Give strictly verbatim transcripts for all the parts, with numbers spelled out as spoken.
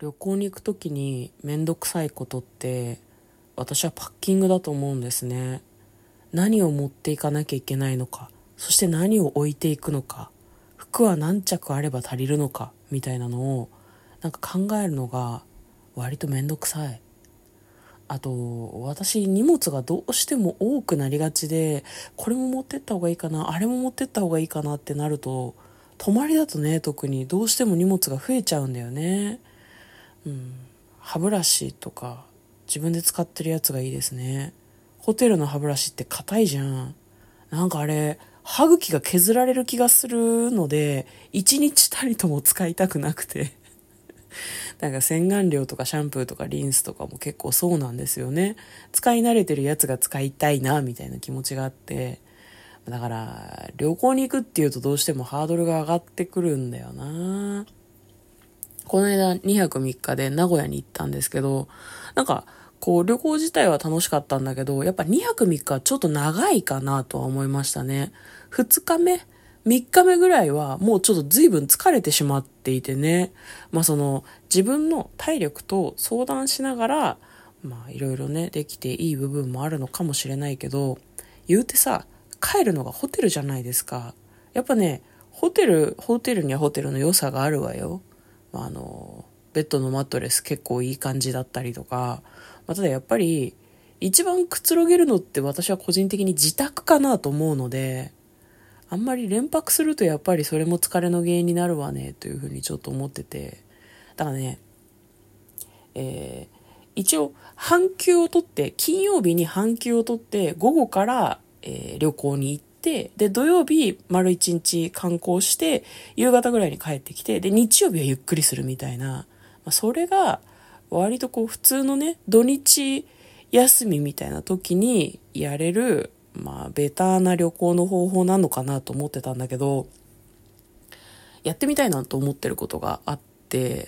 旅行に行くときにめんどくさいことって私はパッキングだと思うんですね。何を持っていかなきゃいけないのか、そして何を置いていくのか、服は何着あれば足りるのかみたいなのをなんか考えるのが割とめんどくさい。あと私荷物がどうしても多くなりがちで、これも持ってった方がいいかな、あれも持ってった方がいいかなってなると、泊まりだとね特にどうしても荷物が増えちゃうんだよね。うん、歯ブラシとか自分で使ってるやつがいいですね。ホテルの歯ブラシって硬いじゃん。なんかあれ歯茎が削られる気がするので一日たりとも使いたくなくてなんか洗顔料とかシャンプーとかリンスとかも結構そうなんですよね。使い慣れてるやつが使いたいなみたいな気持ちがあって、だから旅行に行くっていうとどうしてもハードルが上がってくるんだよな。この間にはくみっかで名古屋に行ったんですけど、なんかこう旅行自体は楽しかったんだけど、やっぱにはくみっかはちょっと長いかなとは思いましたね。ふつかめみっかめぐらいはもうちょっと随分疲れてしまっていてね。まあその自分の体力と相談しながら、まあいろいろねできていい部分もあるのかもしれないけど、言うてさ、帰るのがホテルじゃないですか。やっぱね、ホテル、ホテルにはホテルの良さがあるわよ。まあ、あのベッドのマットレス結構いい感じだったりとか、まあ、ただやっぱり一番くつろげるのって私は個人的に自宅かなと思うので、あんまり連泊するとやっぱりそれも疲れの原因になるわねというふうにちょっと思ってて、だからね、えー一応半休を取って、金曜日に半休を取って午後から、えー旅行に行って、で土曜日丸一日観光して夕方ぐらいに帰ってきて、で日曜日はゆっくりするみたいな、まあ、それが割とこう普通のね土日休みみたいな時にやれる、まあベターな旅行の方法なのかなと思ってたんだけど、やってみたいなと思ってることがあって、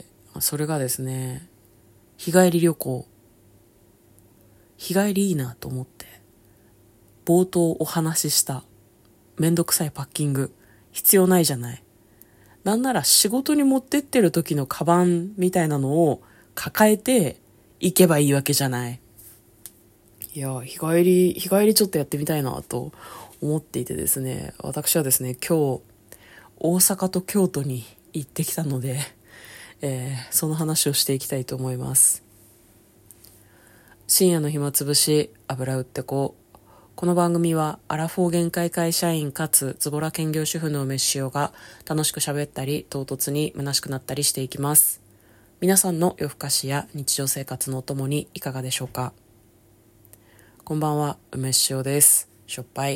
それがですね、日帰り旅行。日帰りいいなと思って、冒頭お話ししためんどくさいパッキング必要ないじゃない。なんなら仕事に持ってってる時のカバンみたいなのを抱えて行けばいいわけじゃない。いや、日帰り日帰りちょっとやってみたいなと思っていてですね、私はですね、今日大阪と京都に行ってきたので、えーその話をしていきたいと思います。深夜の暇つぶし、油売ってこう。この番組はアラフォー限界会社員かつズボラ兼業主婦の梅塩が楽しく喋ったり唐突に虚しくなったりしていきます。皆さんの夜更かしや日常生活のお供にいかがでしょうか。こんばんは、梅塩です。しょっぱい。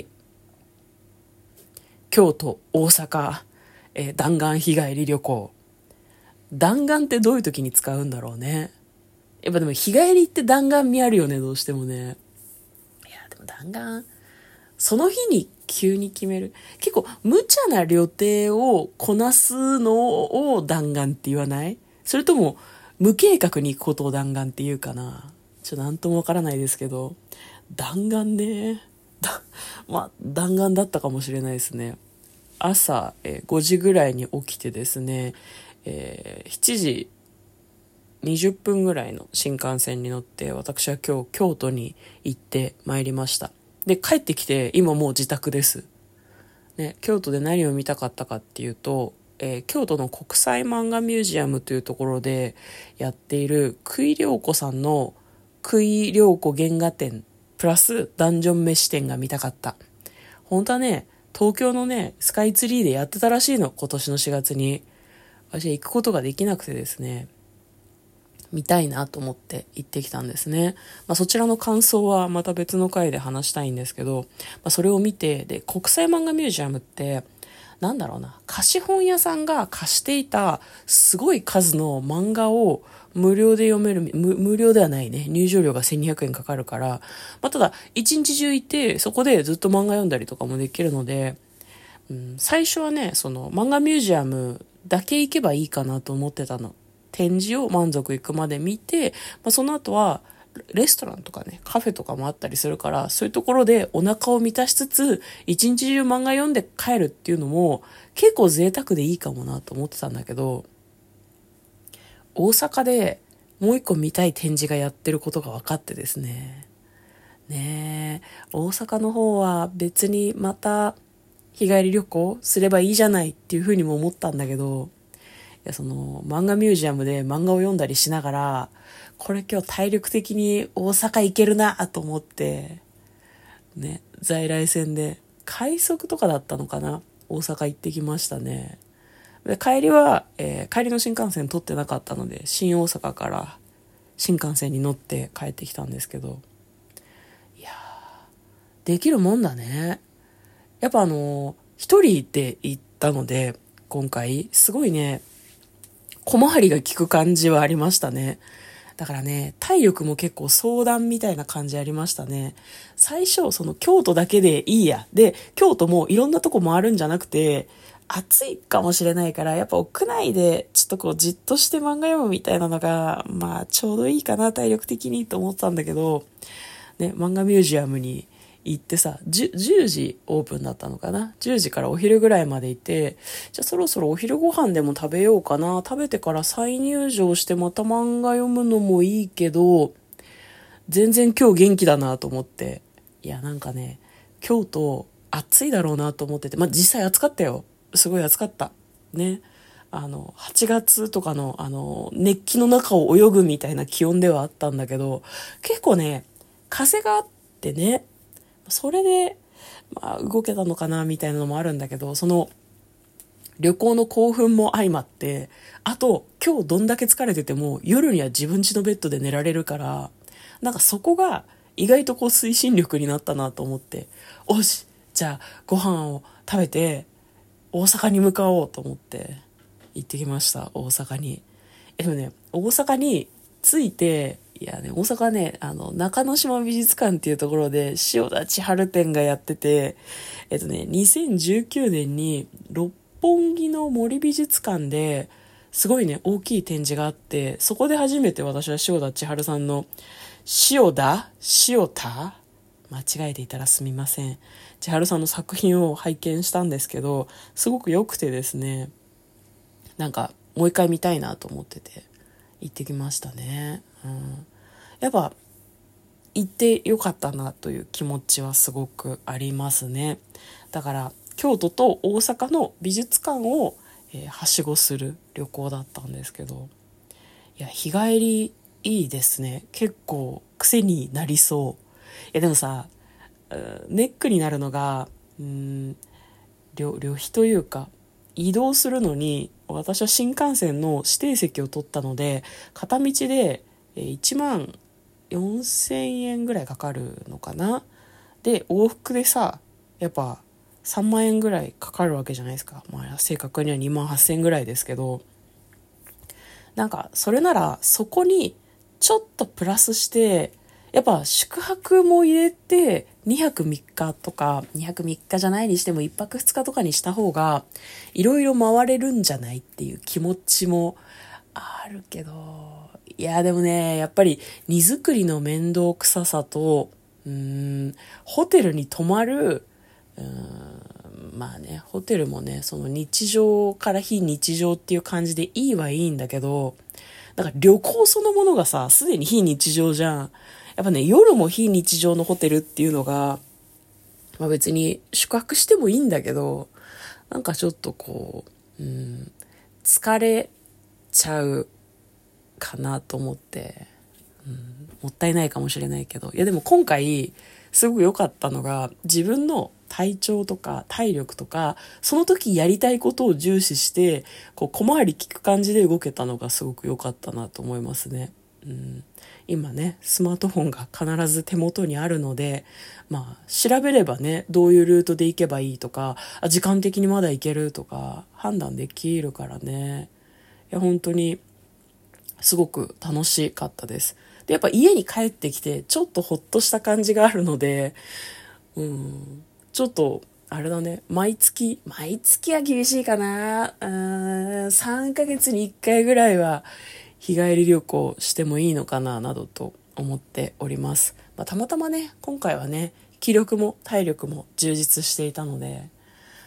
京都、大阪、えー弾丸日帰り旅行。弾丸ってどういう時に使うんだろうね。やっぱでも日帰りって弾丸味あるよね、どうしてもね。いや、でも弾丸、その日に急に決める。結構無茶な旅程をこなすのを弾丸って言わない？それとも無計画に行くことを弾丸って言うかな。ちょっとなんともわからないですけど、弾丸ね。だまあ弾丸だったかもしれないですね。朝、えーごじぐらいに起きてですね、えーしちじにじゅっぷんぐらいの新幹線に乗って私は今日京都に行ってまいりました。で帰ってきて今もう自宅です、ね、京都で何を見たかったかっていうと、えー京都の国際漫画ミュージアムというところでやっている久井涼子さんの久井涼子原画展プラスダンジョン飯店が見たかった。本当はね、東京のねスカイツリーでやってたらしいの、今年のしがつに。私は行くことができなくてですね、見たいなと思って行ってきたんですね。まあ、そちらの感想はまた別の回で話したいんですけど、まあ、それを見て、で、国際漫画ミュージアムって、なんだろうな、貸本屋さんが貸していたすごい数の漫画を無料で読める、無無料ではないね。入場料がせんにひゃくえんかかるから、まあ、ただ、一日中いて、そこでずっと漫画読んだりとかもできるので、うん、最初はね、その漫画ミュージアムだけ行けばいいかなと思ってたの。展示を満足いくまで見て、まあ、その後はレストランとかねカフェとかもあったりするから、そういうところでお腹を満たしつつ一日中漫画読んで帰るっていうのも結構贅沢でいいかもなと思ってたんだけど、 大阪でもう一個見たい展示がやってることが分かってですね。ねえ、大阪の方は別にまた日帰り旅行すればいいじゃないっていうふうにも思ったんだけど、いやその漫画ミュージアムで漫画を読んだりしながら、これ今日体力的に大阪行けるなと思って、ね、在来線で快速とかだったのかな、大阪行ってきましたね。で帰りは、えー帰りの新幹線取ってなかったので、新大阪から新幹線に乗って帰ってきたんですけど、いやーできるもんだね。やっぱあのー一人で行ったので、今回すごいね、小回りが利く感じはありましたね。だからね、体力も結構相談みたいな感じありましたね。最初、その京都だけでいいや。で、京都もいろんなとこ回るんじゃなくて、暑いかもしれないから、やっぱ屋内でちょっとこうじっとして漫画読むみたいなのが、まあちょうどいいかな、体力的にと思ったんだけど、ね、漫画ミュージアムに行ってさ、じゅうじオープンだったのかな、じゅうじからお昼ぐらいまでいて、じゃあそろそろお昼ご飯でも食べようかな、食べてから再入場してまた漫画読むのもいいけど、全然今日元気だなと思って、いやなんかね、京都暑いだろうなと思ってて、まあ実際暑かったよ、すごい暑かったね。あのはちがつとかのあの熱気の中を泳ぐみたいな気温ではあったんだけど、結構ね風があってね、それで、まあ、動けたのかなみたいなのもあるんだけど、その旅行の興奮も相まって、あと今日どんだけ疲れてても夜には自分家のベッドで寝られるから、なんかそこが意外とこう推進力になったなと思って、おし、じゃあご飯を食べて大阪に向かおうと思って行ってきました、大阪に。えでもね、大阪に着いて、いやね、大阪ね、あの、中之島美術館っていうところで、塩田千春展がやってて、えっとね、にせんじゅうきゅうねんに六本木の森美術館で、すごいね、大きい展示があって、そこで初めて私は塩田千春さんの、塩田塩田間違えていたらすみません。千春さんの作品を拝見したんですけど、すごく良くてですね、なんか、もう一回見たいなと思ってて、行ってきましたね。うん、やっぱ行ってよかったなという気持ちはすごくありますね。だから京都と大阪の美術館を、えーはしごする旅行だったんですけど、いや日帰りいいですね。結構癖になりそう。いやでもさ、ネックになるのがうーん旅、旅費というか、移動するのに私は新幹線の指定席を取ったので、片道でいちまんよんせんえんぐらいかかるのかな。で往復でさ、やっぱさんまんえんぐらいかかるわけじゃないですか。まあ正確にはにまんはっせんえんぐらいですけど、なんかそれならそこにちょっとプラスして、やっぱ宿泊も入れてにはくみっかとか、にはくみっかじゃないにしてもいっぱくふつかとかにした方がいろいろ回れるんじゃないっていう気持ちもあるけど、いやでもね、やっぱり荷造りの面倒くささと、うーんホテルに泊まる、うーんまあね、ホテルもね、その日常から非日常っていう感じでいいはいいんだけど、なんか旅行そのものがさ、すでに非日常じゃん。やっぱね、夜も非日常のホテルっていうのが、まあ別に宿泊してもいいんだけど、なんかちょっとこう、うん、疲れちゃうかなと思って、うん、もったいないかもしれないけど、いやでも今回すごく良かったのが、自分の体調とか体力とかその時やりたいことを重視して、こう小回り利く感じで動けたのがすごく良かったなと思いますね。うん、今ねスマートフォンが必ず手元にあるので、まあ調べればね、どういうルートで行けばいいとか、あ時間的にまだ行けるとか判断できるからね。いや本当にすごく楽しかったです。で、やっぱ家に帰ってきてちょっとほっとした感じがあるので、うん、ちょっとあれだね、毎月、毎月は厳しいかな。うーん、さんかげつにいっかいぐらいは日帰り旅行してもいいのかな、などと思っております。まあ、たまたまね、今回はね、気力も体力も充実していたので、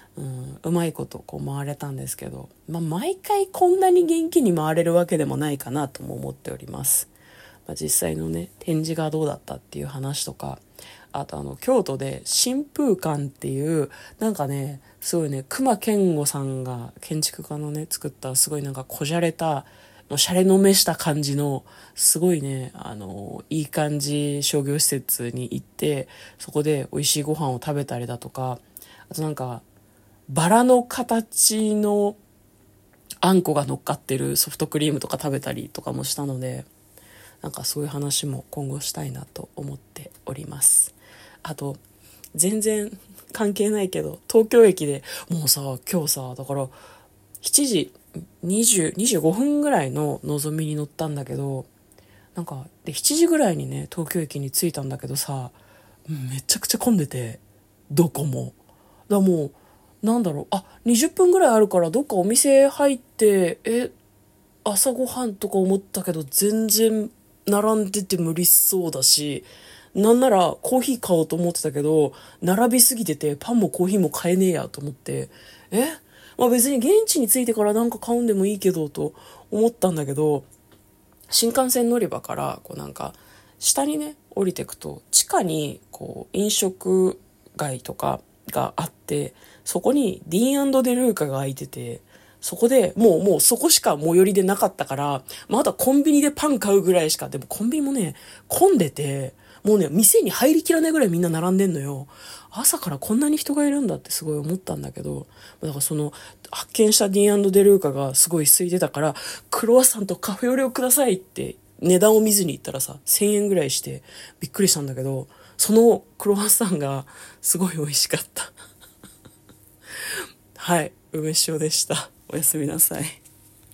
うん、うまいことこう回れたんですけど、まあ、毎回こんなに元気に回れるわけでもないかなとも思っております。まあ、実際のね展示がどうだったっていう話とか、あとあの京都で新風館っていうなんかねすごいね隈研吾さんが建築家のね作ったすごいなんかこじゃれたもうシャレのめした感じのすごいねあのいい感じ商業施設に行って、そこで美味しいご飯を食べたりだとか、あとなんかバラの形のあんこが乗っかってるソフトクリームとか食べたりとかもしたので、なんかそういう話も今後したいなと思っております。あと全然関係ないけど、東京駅でもうさ今日さだからしちじにじゅう、にじゅうごふんぐらいののぞみに乗ったんだけど、なんかでしちじぐらいにね東京駅に着いたんだけどさ、めちゃくちゃ混んでて、どこもだからもうなんだろう、あにじゅっぷんぐらいあるからどっかお店入ってえ朝ごはんとか思ったけど、全然並んでて無理そうだし、なんならコーヒー買おうと思ってたけど並びすぎててパンもコーヒーも買えねえやと思って、えまあ別に現地に着いてからなんか買うんでもいいけどと思ったんだけど、新幹線乗り場からこうなんか下にね降りてくと地下にこう飲食街とかがあって、そこにディーン&デルーカが開いてて、そこでもうもうそこしか最寄りでなかったから、まだコンビニでパン買うぐらいしか、でもコンビニもね混んでて、もうね店に入りきらないぐらいみんな並んでんのよ。朝からこんなに人がいるんだってすごい思ったんだけど、だからその発見したディーン&デルーカがすごい空いてたから、クロワッサンとカフェオレをくださいって値段を見ずに行ったらさせんえんぐらいしてびっくりしたんだけど、そのクロワッサンがすごい美味しかったはい、梅塩でした。おやすみなさい。